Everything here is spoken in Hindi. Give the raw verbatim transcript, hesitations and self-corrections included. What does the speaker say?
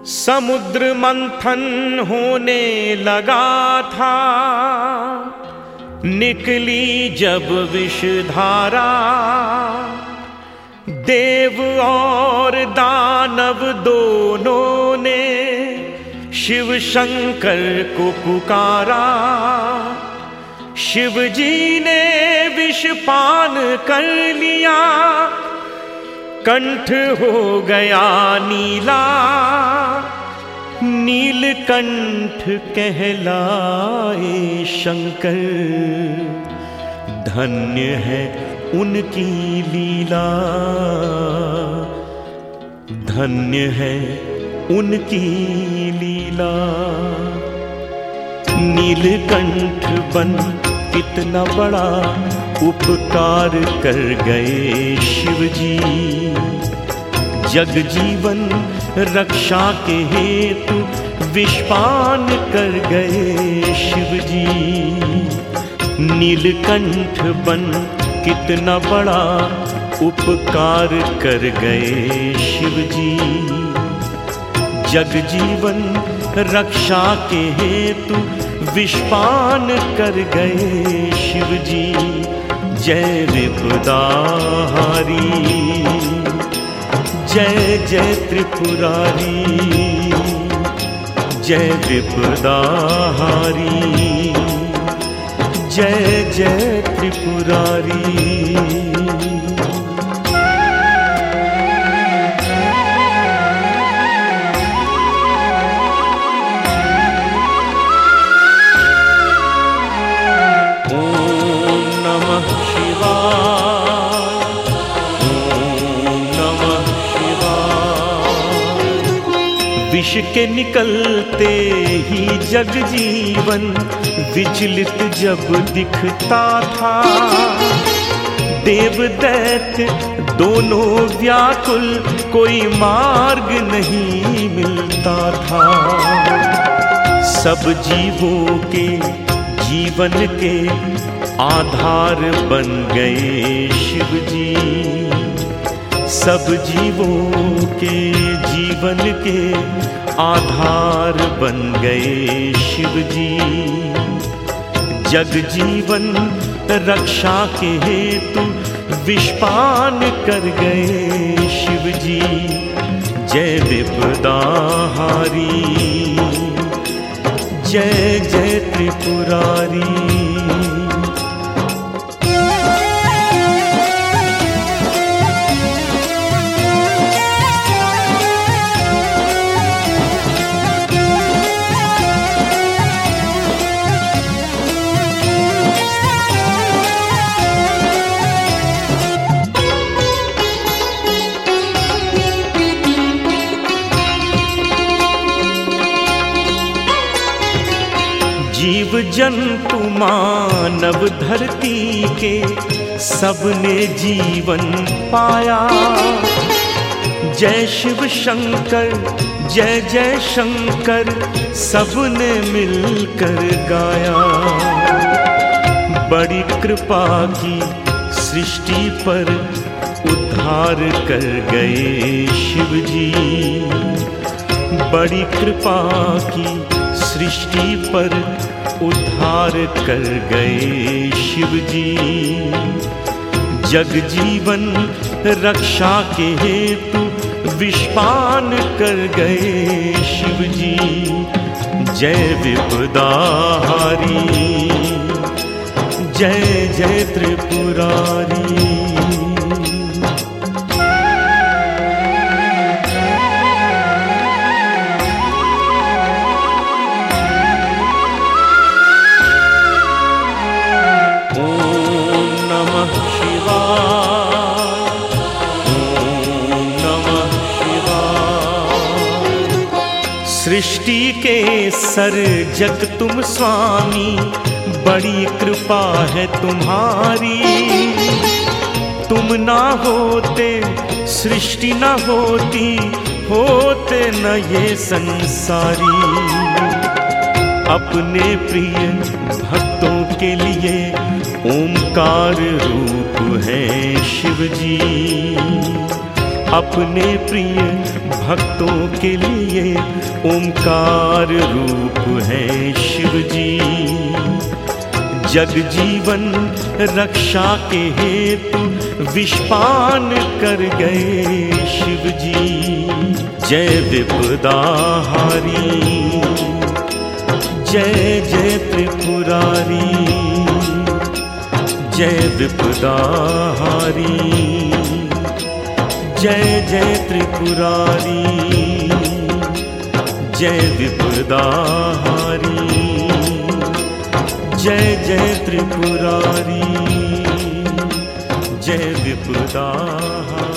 समुद्र मंथन होने लगा था, निकली जब विषधारा, देव और दानव दोनों ने शिव शंकर को पुकारा। शिव जी ने विष पान कर लिया, कंठ हो गया नीला, नीलकंठ कहलाए शंकर। धन्य है उनकी लीला, धन्य है उनकी लीला। नीलकंठ बन कितना बड़ा उपकार कर गए शिव जी। जग जीवन रक्षा के हेतु विषपान कर गए शिव जी। नीलकंठ बन कितना बड़ा उपकार कर गए शिव जी। जग जीवन रक्षा के हेतु विषपान कर गए शिव जी। जय विपदाहारी, जय जय त्रिपुरारी, जय विपदाहारी, जय जय त्रिपुरारी। विष के निकलते ही जग जीवन विचलित जब दिखता था। देव दैत्य दोनों व्याकुल, कोई मार्ग नहीं मिलता था। सब जीवों के जीवन के आधार बन गए शिव जी। सब जीवों के जीवन के आधार बन गए शिव जी। जग जीवन रक्षा के हेतु विषपान कर गए शिव जी। जय विपदाहारी, जय जय त्रिपुरारी। जीव जंतु मानव धरती के सबने जीवन पाया। जय शिव शंकर, जय जय शंकर, सबने मिलकर गाया। बड़ी कृपा की सृष्टि पर उद्धार कर गए शिव जी। बड़ी कृपा की सृष्टि पर उद्धार कर गए शिव जी। जग जीवन रक्षा के हेतु विषपान कर गए शिव जी। जय विपदाहारी, जय जय त्रिपुरारी। सृष्टि के सर्जक तुम स्वामी, बड़ी कृपा है तुम्हारी। तुम ना होते सृष्टि न होती, होते न ये संसारी। अपने प्रिय भक्तों के लिए ओंकार रूप है शिव जी। अपने प्रिय भक्तों के लिए ओंकार रूप है शिव जी। जग जीवन रक्षा के हेतु विषपान कर गए शिव जी। जय विपदाहारी, जय जय त्रिपुरारी, जय विपदाहारी, जय जय त्रिपुरारी, जय विपदाहारी, जय जय त्रिपुरारी, जय विपदाहारी।